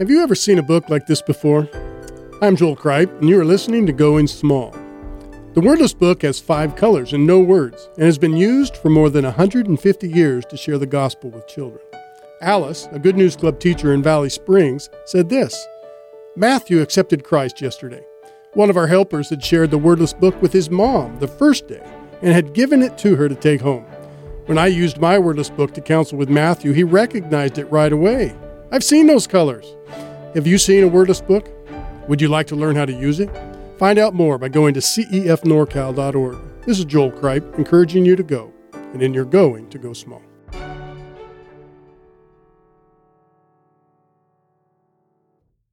Have you ever seen a book like this before? I'm Joel Kripe, and you are listening to Going Small. The Wordless Book has 5 colors and no words, and has been used for more than 150 years to share the gospel with children. Alice, a Good News Club teacher in Valley Springs, said this: Matthew accepted Christ yesterday. One of our helpers had shared the Wordless Book with his mom the first day and had given it to her to take home. When I used my Wordless Book to counsel with Matthew, he recognized it right away. I've seen those colors. Have you seen a Wordless Book? Would you like to learn how to use it? Find out more by going to cefnorcal.org. This is Joel Kripe, encouraging you to go, and in your going, to go small.